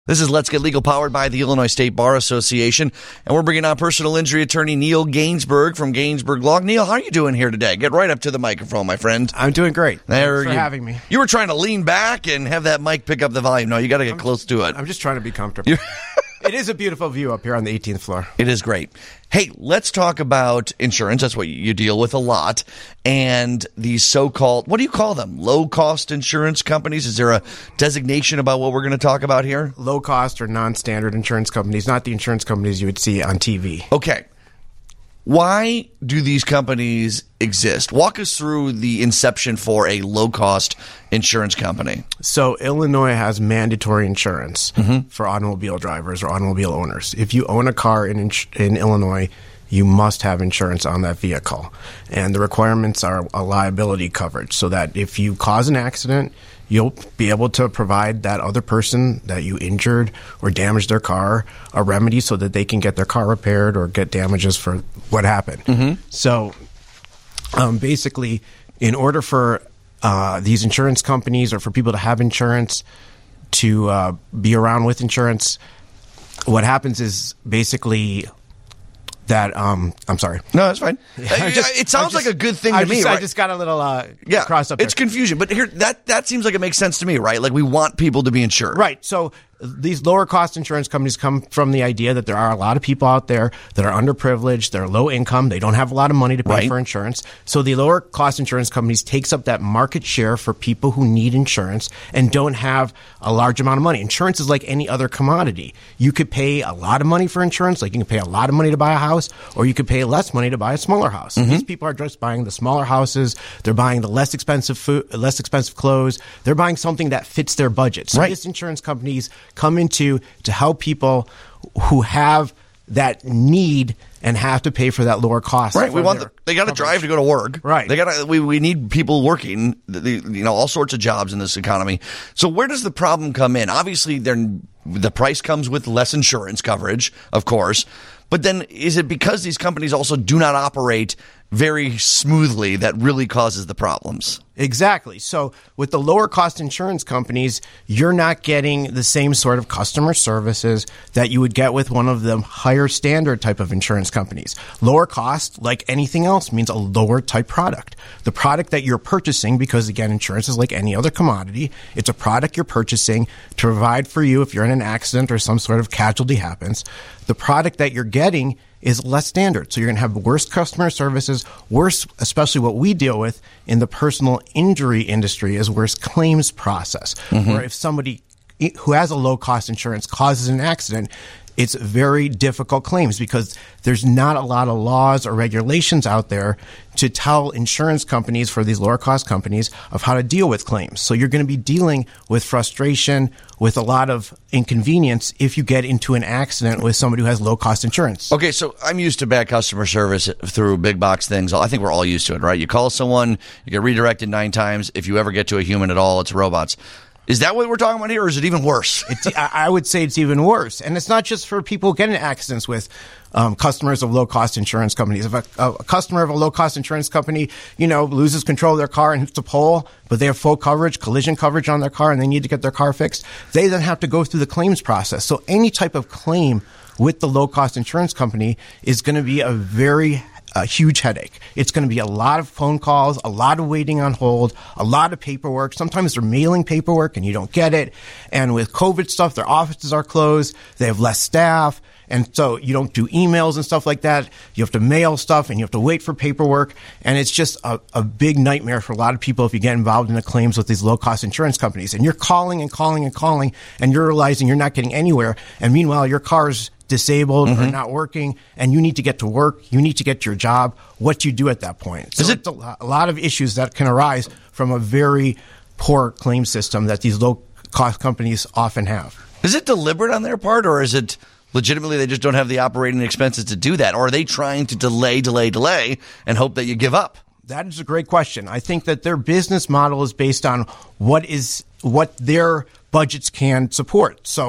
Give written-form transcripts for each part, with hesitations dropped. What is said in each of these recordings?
This is Let's Get Legal, powered by the Illinois State Bar Association, and we're bringing on personal injury attorney Neil Gainsberg from Gainsberg Law. Neil, how are you doing here today? Get right up to the microphone, my friend. I'm doing great. Thanks for having me. You were trying to lean back and have that mic pick up the volume. No, you got to get close to it. I'm just trying to be comfortable. It is a beautiful view up here on the 18th floor. It is great. Hey, let's talk about insurance. That's what you deal with a lot. And these so-called, what do you call them? Low-cost insurance companies? Is there a designation about what we're going to talk about here? Low-cost or non-standard insurance companies, not the insurance companies you would see on TV. Okay. Why do these companies exist? Walk us through the inception for a low-cost insurance company. So Illinois has mandatory insurance for automobile drivers or automobile owners. If you own a car in Illinois, you must have insurance on that vehicle. And the requirements are a liability coverage so that if you cause an accident, you'll be able to provide that other person that you injured or damaged their car a remedy so that they can get their car repaired or get damages for what happened. So basically, in order for these insurance companies or for people to have insurance, to be around with insurance, what happens is basically that I'm sorry. No, that's fine. It sounds like a good thing to me. Right? I just got a little crossed up. It's confusion, but here that seems like it makes sense to me, right? Like we want people to be insured, right? So these lower cost insurance companies come from the idea that there are a lot of people out there that are underprivileged, they're low income, they don't have a lot of money to pay for insurance. So the lower cost insurance companies takes up that market share for people who need insurance and don't have a large amount of money. Insurance is like any other commodity. You could pay a lot of money for insurance, like you can pay a lot of money to buy a house, or you could pay less money to buy a smaller house. These people are just buying the smaller houses, they're buying the less expensive food, less expensive clothes, they're buying something that fits their budget. So these insurance companies come into to help people who have that need and have to pay for that lower cost. Right. They got to drive to go to work. Right. We need people working, all sorts of jobs in this economy. So where does the problem come in? Obviously, the price comes with less insurance coverage, of course. But then is it because these companies also do not operate very smoothly that really causes the problems? Exactly. So with the lower cost insurance companies, you're not getting the same sort of customer services that you would get with one of the higher standard type of insurance companies. Lower cost, like anything else, means a lower type product. The product that you're purchasing, because again, insurance is like any other commodity, it's a product you're purchasing to provide for you if you're in an accident or some sort of casualty happens. The product that you're getting is less standard. So you're going to have worse customer services, worse, especially what we deal with in the personal injury industry, is worse claims process. Where if somebody who has a low-cost insurance causes an accident, it's very difficult claims because there's not a lot of laws or regulations out there to tell insurance companies, for these lower cost companies, of how to deal with claims. So you're going to be dealing with frustration, with a lot of inconvenience if you get into an accident with somebody who has low cost insurance. Okay, so I'm used to bad customer service through big box things. I think we're all used to it, right? You call someone, you get redirected 9 times. If you ever get to a human at all, it's robots. Is that what we're talking about here, or is it even worse? I would say it's even worse. And it's not just for people getting in accidents with customers of low-cost insurance companies. If a customer of a low-cost insurance company, loses control of their car and hits a pole, but they have full coverage, collision coverage on their car, and they need to get their car fixed, they then have to go through the claims process. So any type of claim with the low-cost insurance company is going to be a huge headache. It's going to be a lot of phone calls, a lot of waiting on hold, a lot of paperwork. Sometimes they're mailing paperwork and you don't get it. And with COVID stuff, their offices are closed. They have less staff. And so you don't do emails and stuff like that. You have to mail stuff and you have to wait for paperwork. And it's just a big nightmare for a lot of people if you get involved in the claims with these low-cost insurance companies. And you're calling and calling and calling, and you're realizing you're not getting anywhere. And meanwhile, your car's disabled or not working, and you need to get to work, you need to get to your job. What do you do at that point? So it's a lot of issues that can arise from a very poor claim system that these low-cost companies often have. Is it deliberate on their part, or is it legitimately they just don't have the operating expenses to do that? Or are they trying to delay, and hope that you give up? That is a great question. I think that their business model is based on what their budgets can support. So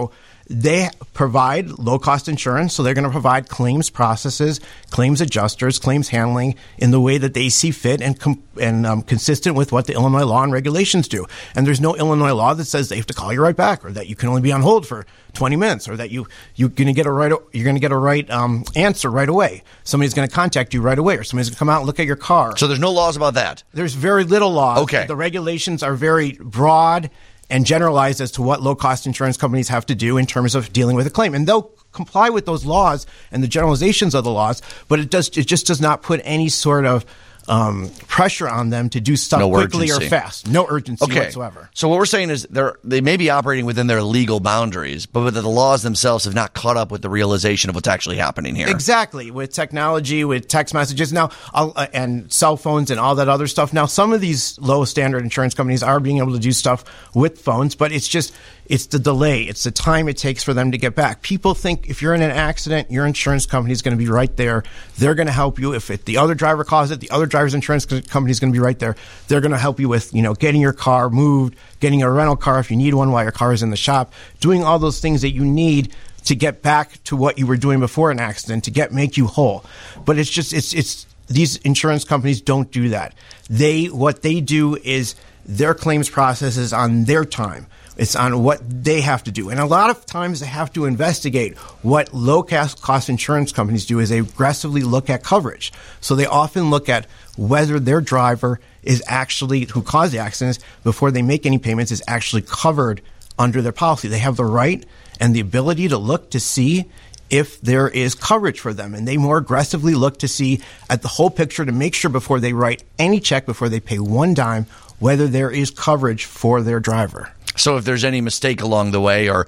They provide low-cost insurance, so they're going to provide claims processes, claims adjusters, claims handling in the way that they see fit and consistent with what the Illinois law and regulations do. And there's no Illinois law that says they have to call you right back, or that you can only be on hold for 20 minutes, or that you're going to get a right answer right away. Somebody's going to contact you right away, or somebody's going to come out and look at your car. So there's no laws about that? There's very little laws. Okay. The regulations are very broad and generalized as to what low-cost insurance companies have to do in terms of dealing with a claim. And they'll comply with those laws and the generalizations of the laws, but it just does not put any sort of pressure on them to do stuff quickly or fast. No urgency whatsoever. So what we're saying is they may be operating within their legal boundaries, but the laws themselves have not caught up with the realization of what's actually happening here. Exactly. With technology, with text messages now, and cell phones and all that other stuff. Now, some of these low standard insurance companies are being able to do stuff with phones, but it's the delay. It's the time it takes for them to get back. People think if you're in an accident, your insurance company is going to be right there. They're going to help you. If the other driver calls it, the other driver's insurance company is going to be right there. They're going to help you with, getting your car moved, getting a rental car if you need one while your car is in the shop, doing all those things that you need to get back to what you were doing before an accident, to make you whole. But it's these insurance companies don't do that. What they do is their claims process is on their time. It's on what they have to do. And a lot of times they have to investigate. What low-cost insurance companies do is they aggressively look at coverage. So they often look at whether their driver is actually, who caused the accidents, before they make any payments, is actually covered under their policy. They have the right and the ability to look to see if there is coverage for them. And they more aggressively look to see at the whole picture to make sure before they write any check, before they pay one dime, whether there is coverage for their driver. So if there's any mistake along the way or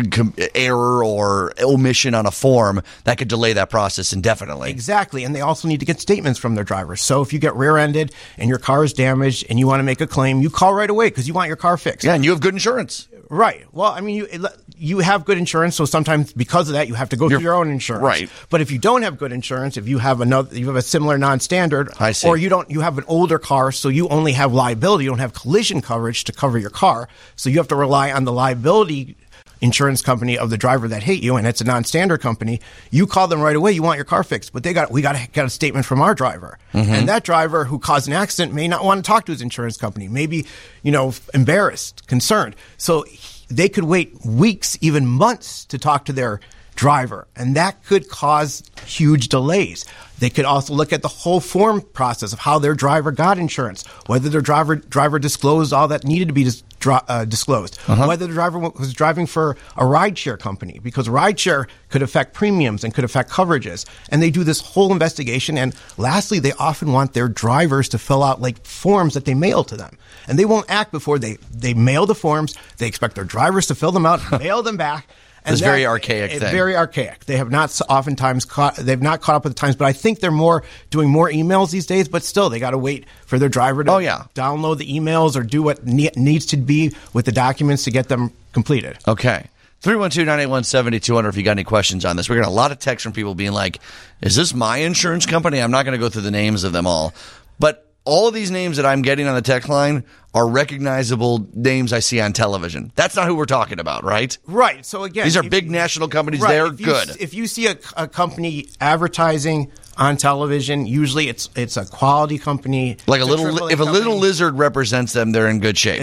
error or omission on a form, that could delay that process indefinitely. Exactly. And they also need to get statements from their drivers. So if you get rear-ended and your car is damaged and you want to make a claim, you call right away because you want your car fixed. Yeah, and you have good insurance. Right. Well, I mean, you have good insurance, so sometimes because of that, you have to go through your own insurance. Right. But if you don't have good insurance, if you have a similar non-standard, I see. or you have an older car, so you only have liability, you don't have collision coverage to cover your car, so you have to rely on the liability insurance company of the driver that hit you, and it's a non-standard company. You call them right away. You want your car fixed, but we got to get a statement from our driver, and that driver who caused an accident may not want to talk to his insurance company. Maybe embarrassed, concerned. So they could wait weeks, even months, to talk to their driver, and that could cause huge delays. They could also look at the whole form process of how their driver got insurance, whether their driver disclosed all that needed to be disclosed, whether the driver was driving for a rideshare company, because rideshare could affect premiums and could affect coverages. And they do this whole investigation. And lastly, they often want their drivers to fill out forms that they mail to them. And they won't act before they mail the forms. They expect their drivers to fill them out, mail them back. It's very archaic thing. Very archaic. They have not oftentimes caught up with the times, but I think they're doing more emails these days, but still they got to wait for their driver to download the emails or do what needs to be with the documents to get them completed. Okay. 312-981-7200 if you got any questions on this. We're getting a lot of texts from people being like, is this my insurance company? I'm not going to go through the names of them all. But all of these names that I'm getting on the text line are recognizable names I see on television. That's not who we're talking about, right? Right. So again, these are big national companies. Right. They're good. If you see a company advertising on television, usually it's a quality company. If a little lizard represents them, they're in good shape.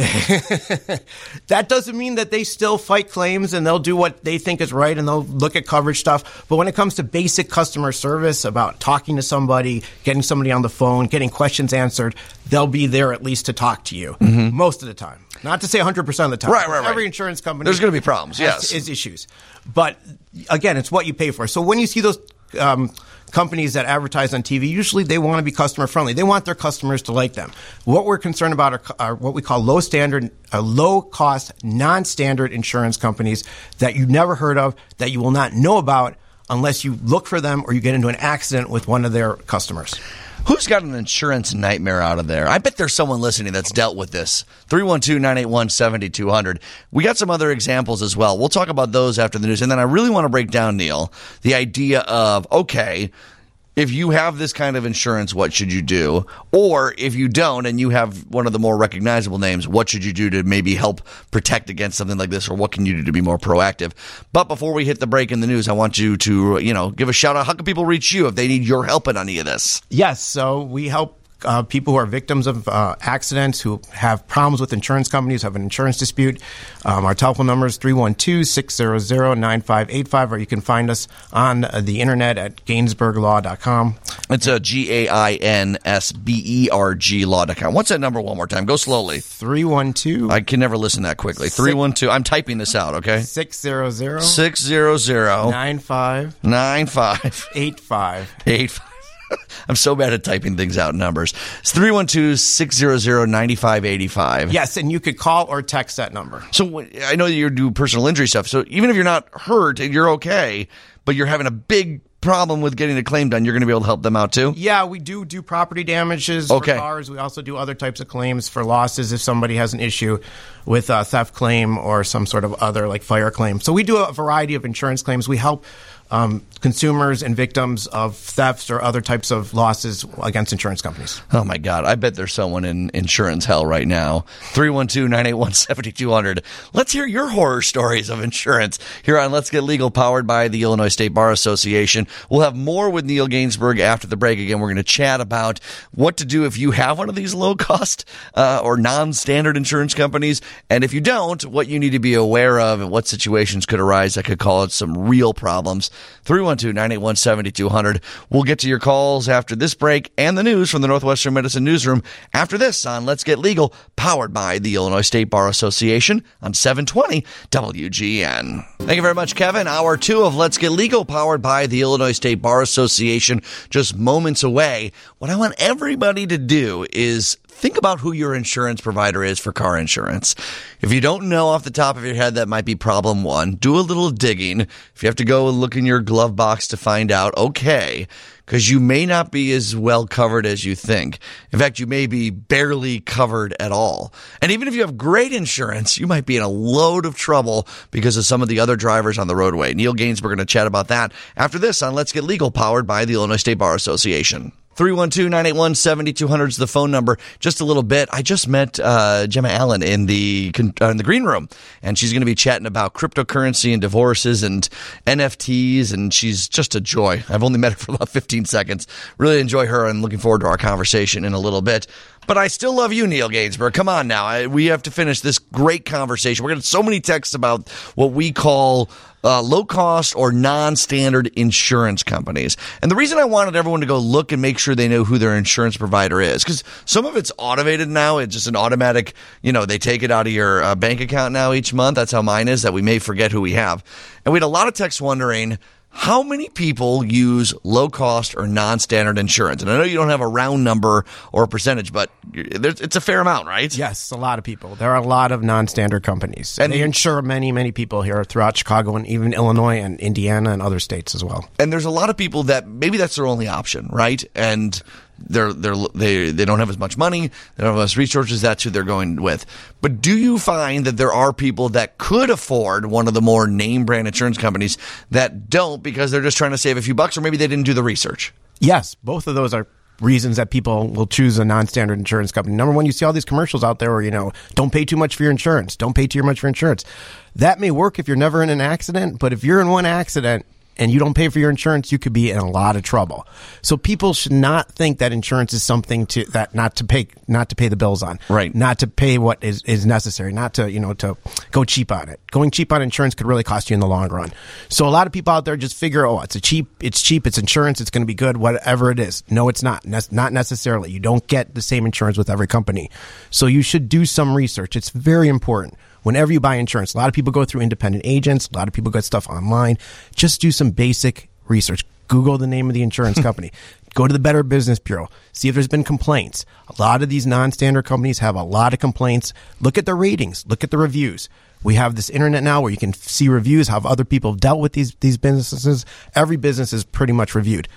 That doesn't mean that they still fight claims and they'll do what they think is right and they'll look at coverage stuff. But when it comes to basic customer service, about talking to somebody, getting somebody on the phone, getting questions answered, they'll be there at least to talk to you most of the time. Not to say 100% of the time. Right. Every insurance company, there's going to be problems. Yes, is issues. But again, it's what you pay for. So when you see those companies that advertise on TV, usually they want to be customer friendly. They want their customers to like them. What we're concerned about are what we call low cost, non-standard insurance companies that you've never heard of, that you will not know about unless you look for them or you get into an accident with one of their customers. Who's got an insurance nightmare out of there? I bet there's someone listening that's dealt with this. 312-981-7200. We got some other examples as well. We'll talk about those after the news. And then I really want to break down, Neil, the idea of, okay, if you have this kind of insurance, what should you do? Or if you don't and you have one of the more recognizable names, what should you do to maybe help protect against something like this? Or what can you do to be more proactive? But before we hit the break in the news, I want you to, give a shout out. How can people reach you if they need your help in any of this? Yes. So we help people who are victims of accidents, who have problems with insurance companies, have an insurance dispute. Our telephone number is 312-600-9585, or you can find us on the internet at gainsberglaw.com. It's a GAINSBERG law.com. What's that number one more time? Go slowly. 312. I can never listen that quickly. 312. I'm typing this out, okay? 600. 95 85. I'm so bad at typing things out in numbers. It's 312-600-9585. Yes, and you could call or text that number. So I know that you do personal injury stuff. So even if you're not hurt and you're okay, but you're having a big problem with getting a claim done, you're going to be able to help them out too? Yeah, we do property damages for cars. We also do other types of claims for losses if somebody has an issue with a theft claim or some sort of other like fire claim. So we do a variety of insurance claims. We help consumers and victims of thefts or other types of losses against insurance companies. Oh, my God. I bet there's someone in insurance hell right now. 312-981-7200. Let's hear your horror stories of insurance here on Let's Get Legal, powered by the Illinois State Bar Association. We'll have more with Neil Gainsberg after the break. Again, we're going to chat about what to do if you have one of these low-cost or non-standard insurance companies, and if you don't, what you need to be aware of and what situations could arise that could cause some real problems. 312-981-7200. We'll get to your calls after this break and the news from the Northwestern Medicine Newsroom after this on Let's Get Legal, powered by the Illinois State Bar Association on 720 WGN. Thank you very much, Kevin. Hour 2 of Let's Get Legal, powered by the Illinois State Bar Association, just moments away. What I want everybody to do is think about who your insurance provider is for car insurance. If you don't know off the top of your head, that might be problem one. Do a little digging. If you have to go and look in your glove box to find out, okay, because you may not be as well covered as you think. In fact, you may be barely covered at all. And even if you have great insurance, you might be in a load of trouble because of some of the other drivers on the roadway. Neil Gainsberg going to chat about that after this on Let's Get Legal, powered by the Illinois State Bar Association. 312-981-7200 is the phone number. Just a little bit. I just met Gemma Allen in the green room, and she's going to be chatting about cryptocurrency and divorces and NFTs, and she's just a joy. I've only met her for about 15 seconds. Really enjoy her and looking forward to our conversation in a little bit. But I still love you, Neil Gainsberg. Come on now. We have to finish this great conversation. We're getting so many texts about what we call low-cost or non-standard insurance companies. And the reason I wanted everyone to go look and make sure they know who their insurance provider is, because some of it's automated now. It's just an automatic, they take it out of your bank account now each month. That's how mine is, that we may forget who we have. And we had a lot of texts wondering, how many people use low-cost or non-standard insurance? And I know you don't have a round number or a percentage, but it's a fair amount, right? Yes, a lot of people. There are a lot of non-standard companies. And they insure many, many people here throughout Chicago and even Illinois and Indiana and other states as well. And there's a lot of people that maybe that's their only option, right? And they don't have as much money, they don't have as resources, that's who they're going with. But do you find that there are people that could afford one of the more name brand insurance companies that don't because they're just trying to save a few bucks, or maybe they didn't do the research? Yes, both of those are reasons that people will choose a non-standard insurance company. Number one, you see all these commercials out there where, don't pay too much for your insurance. Don't pay too much for insurance. That may work if you're never in an accident, but if you're in one accident and you don't pay for your insurance, you could be in a lot of trouble. So people should not think that insurance is something not to pay the bills on. Right. Not to pay what is necessary, not to, to go cheap on it. Going cheap on insurance could really cost you in the long run. So a lot of people out there just figure, it's cheap, it's insurance, it's going to be good, whatever it is. No, it's not. Not necessarily. You don't get the same insurance with every company. So you should do some research. It's very important. Whenever you buy insurance, a lot of people go through independent agents. A lot of people get stuff online. Just do some basic research. Google the name of the insurance company. Go to the Better Business Bureau. See if there's been complaints. A lot of these non-standard companies have a lot of complaints. Look at the ratings. Look at the reviews. We have this internet now where you can see reviews, how other people have dealt with these businesses. Every business is pretty much reviewed.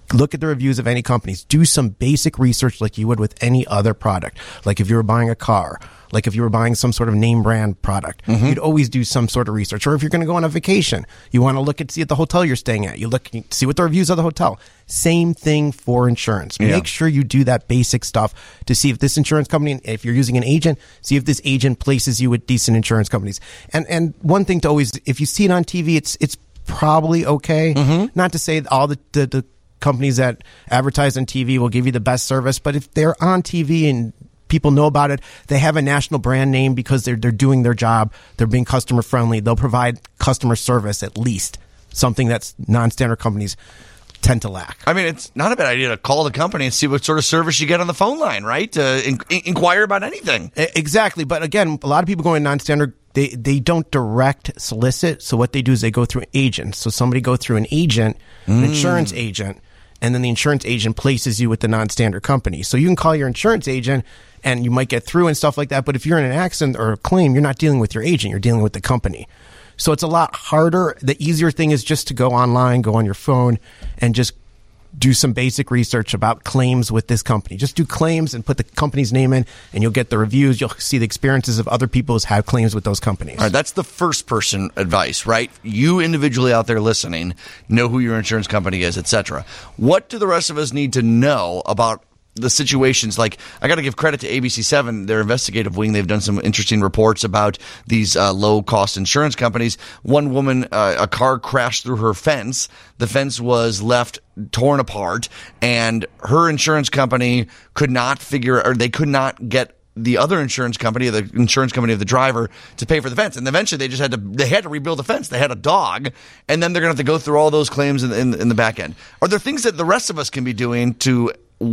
Look at the reviews of any companies. Do some basic research like you would with any other product. Like if you were buying a car, like if you were buying some sort of name brand product, you'd always do some sort of research. Or if you're going to go on a vacation, you want to look and see at the hotel you're staying at. You look, see what the reviews of the hotel. Same thing for insurance. Yeah. Make sure you do that basic stuff to see if this insurance company, if you're using an agent, see if this agent places you with decent insurance companies. And one thing to always, if you see it on TV, it's probably okay. Not to say all the companies that advertise on TV will give you the best service, but if they're on TV and people know about it, they have a national brand name because they're doing their job, they're being customer friendly, they'll provide customer service at least, something that's non-standard companies tend to lack. I mean, it's not a bad idea to call the company and see what sort of service you get on the phone line, right? To inquire about anything. Exactly. But again, a lot of people going non-standard, they don't direct solicit. So what they do is they go through an agent. So somebody go through an agent, an insurance agent, and then the insurance agent places you with the non-standard company. So you can call your insurance agent and you might get through and stuff like that. But if you're in an accident or a claim, you're not dealing with your agent. You're dealing with the company. So it's a lot harder. The easier thing is just to go online, go on your phone, and just do some basic research about claims with this company. Just do claims and put the company's name in, and you'll get the reviews. You'll see the experiences of other people who's had claims with those companies. All right, that's the first person advice, right? You individually out there listening, know who your insurance company is, etc. What do the rest of us need to know about the situations? Like, I got to give credit to ABC7, their investigative wing. They've done some interesting reports about these low-cost insurance companies. One woman, a car crashed through her fence. The fence was left torn apart, and her insurance company could not they could not get the other insurance company, the insurance company of the driver, to pay for the fence. And eventually they just had to rebuild the fence. They had a dog, and then they're going to have to go through all those claims in the back end. Are there things that the rest of us can be doing to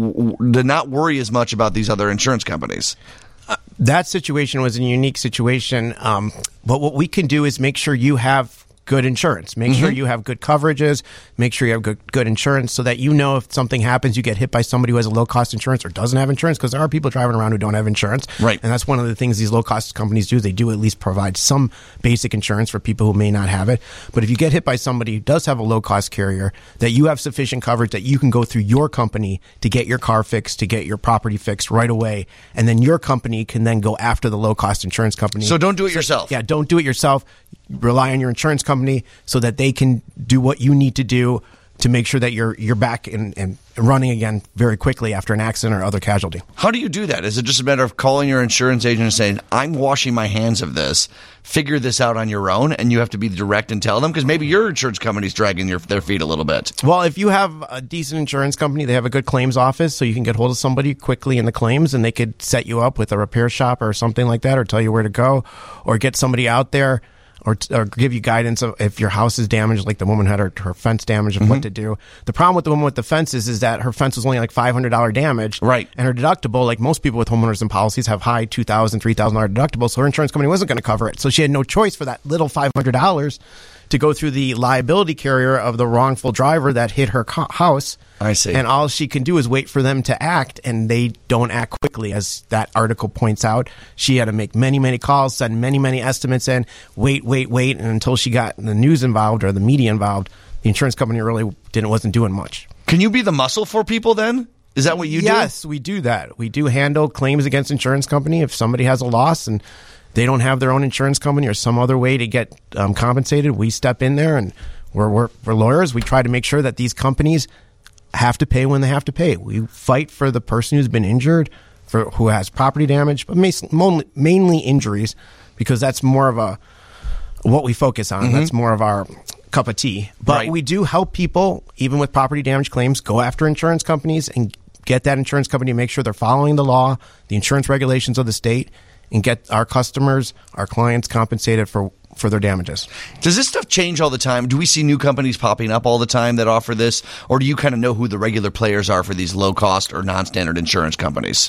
not worry as much about these other insurance companies? That situation was a unique situation. But what we can do is make sure you have good insurance. Make sure you have good coverages. Make sure you have good insurance so that you know if something happens, you get hit by somebody who has a low-cost insurance or doesn't have insurance, because there are people driving around who don't have insurance. Right. And that's one of the things these low-cost companies do. They do at least provide some basic insurance for people who may not have it. But if you get hit by somebody who does have a low-cost carrier, that you have sufficient coverage that you can go through your company to get your car fixed, to get your property fixed right away. And then your company can then go after the low-cost insurance company. So don't do it yourself. Yeah, don't do it yourself. Rely on your insurance company so that they can do what you need to do to make sure that you're back and running again very quickly after an accident or other casualty. How do you do that? Is it just a matter of calling your insurance agent and saying, I'm washing my hands of this, figure this out on your own, and you have to be direct and tell them? Because maybe your insurance company's dragging their feet a little bit. Well, if you have a decent insurance company, they have a good claims office, so you can get hold of somebody quickly in the claims, and they could set you up with a repair shop or something like that, or tell you where to go, or get somebody out there, or give you guidance of if your house is damaged, like the woman had her fence damaged, of what to do. The problem with the woman with the fence is that her fence was only like $500 damage. Right. And her deductible, like most people with homeowners and policies, have high $2,000, $3,000 deductibles, so her insurance company wasn't going to cover it. So she had no choice for that little $500 to go through the liability carrier of the wrongful driver that hit her house. I see. And all she can do is wait for them to act, and they don't act quickly, as that article points out. She had to make many, many calls, send many, many estimates in, wait, and until she got the news involved or the media involved, the insurance company really wasn't doing much. Can you be the muscle for people then? Is that what you do? Yes, we do that. We do handle claims against insurance company. If somebody has a loss and they don't have their own insurance company or some other way to get compensated, we step in there, and we're lawyers. We try to make sure that these companies have to pay when they have to pay. We fight for the person who's been injured, who has property damage, but mainly injuries, because that's more of what we focus on. That's more of our cup of tea. But we do help people, even with property damage claims, go after insurance companies and get that insurance company to make sure they're following the law, the insurance regulations of the state, and get our customers, our clients compensated for their damages. Does this stuff change all the time? Do we see new companies popping up all the time that offer this? Or do you kind of know who the regular players are for these low-cost or non-standard insurance companies?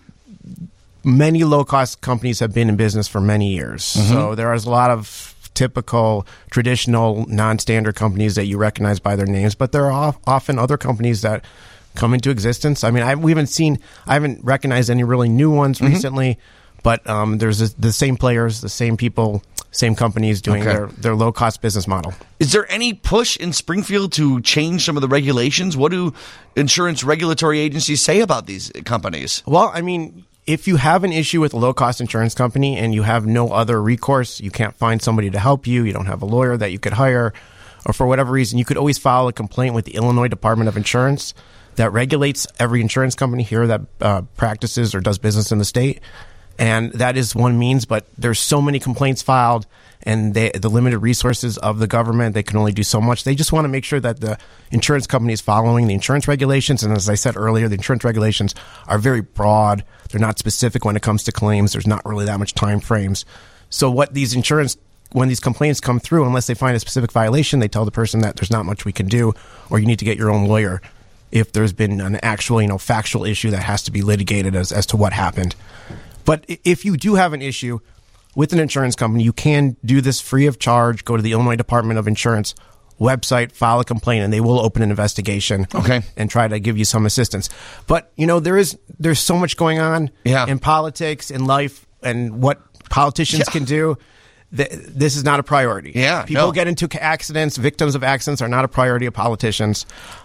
Many low-cost companies have been in business for many years. So there is a lot of typical, traditional, non-standard companies that you recognize by their names. But there are often other companies that come into existence. I mean, I haven't recognized any really new ones recently. But there's the same players, the same people same companies doing their low-cost business model. Is there any push in Springfield to change some of the regulations? What do insurance regulatory agencies say about these companies? Well, I mean, if you have an issue with a low-cost insurance company and you have no other recourse, you can't find somebody to help you, you don't have a lawyer that you could hire, or for whatever reason, you could always file a complaint with the Illinois Department of Insurance that regulates every insurance company here that practices or does business in the state. And that is one means, but there's so many complaints filed and the limited resources of the government, they can only do so much. They just want to make sure that the insurance company is following the insurance regulations. And as I said earlier, the insurance regulations are very broad. They're not specific when it comes to claims. There's not really that much time frames. So when these complaints come through, unless they find a specific violation, they tell the person that there's not much we can do, or you need to get your own lawyer if there's been an actual, factual issue that has to be litigated as to what happened. But if you do have an issue with an insurance company, you can do this free of charge. Go to the Illinois Department of Insurance website, file a complaint, and they will open an investigation and try to give you some assistance. But, there's so much going on in politics, in life, and what politicians can do. This is not a priority. People get into accidents. Victims of accidents are not a priority of politicians.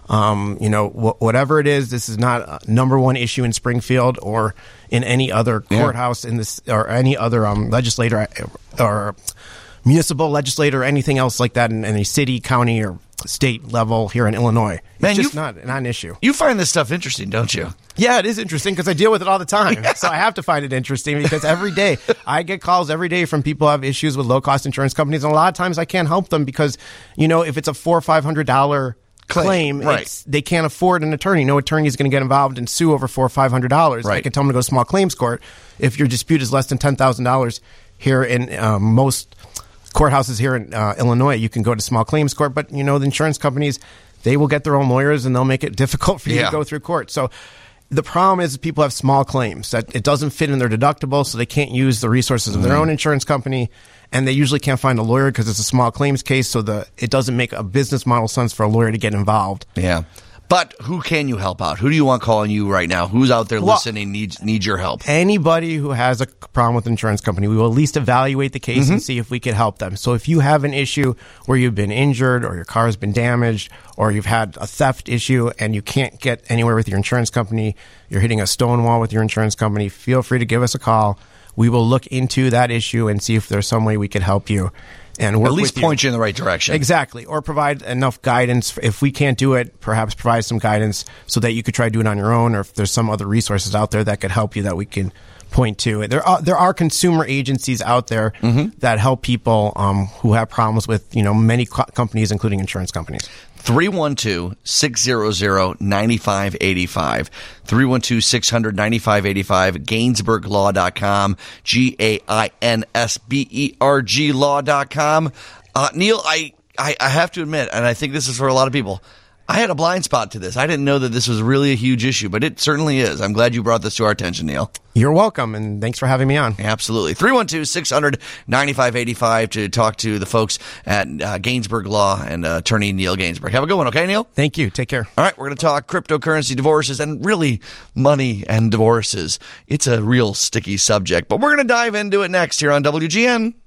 Whatever it is, this is not a number one issue in Springfield or in any other courthouse in this or any other legislator or municipal legislator or anything else like that in any city, county, or state level here in Illinois. It's just not an issue. You find this stuff interesting, don't you? Yeah, it is interesting because I deal with it all the time. So I have to find it interesting because every day I get calls every day from people who have issues with low-cost insurance companies. And a lot of times I can't help them because, if it's a $400 or $500 claim, they can't afford an attorney. No attorney is going to get involved and sue over $400 or $500. I can tell them to go to small claims court. If your dispute is less than $10,000 here in most courthouses here in Illinois, you can go to small claims court. But, the insurance companies, they will get their own lawyers and they'll make it difficult for you to go through court. So the problem is people have small claims that it doesn't fit in their deductible, so they can't use the resources of their own insurance company, and they usually can't find a lawyer because it's a small claims case, so it doesn't make a business model sense for a lawyer to get involved. Yeah. But who can you help out? Who do you want calling you right now? Who's out there listening, needs your help? Anybody who has a problem with an insurance company, we will at least evaluate the case and see if we can help them. So if you have an issue where you've been injured or your car has been damaged or you've had a theft issue and you can't get anywhere with your insurance company, you're hitting a stone wall with your insurance company, feel free to give us a call. We will look into that issue and see if there's some way we could help you. And work at least point you in the right direction. Exactly. Or provide enough guidance. If we can't do it, perhaps provide some guidance so that you could try to do it on your own, or if there's some other resources out there that could help you that we can point to. There are consumer agencies out there that help people who have problems with many companies, including insurance companies. 312-600-9585. 312-600-9585. GainsburgLaw.com. GAINSBERG Law.com. Neil, I have to admit, and I think this is for a lot of people, I had a blind spot to this. I didn't know that this was really a huge issue, but it certainly is. I'm glad you brought this to our attention, Neil. You're welcome, and thanks for having me on. Absolutely. 312-600-9585 to talk to the folks at Gainsburg Law and attorney Neil Gainsburg. Have a good one, okay, Neil? Thank you. Take care. All right, we're going to talk cryptocurrency divorces and really money and divorces. It's a real sticky subject, but we're going to dive into it next here on WGN.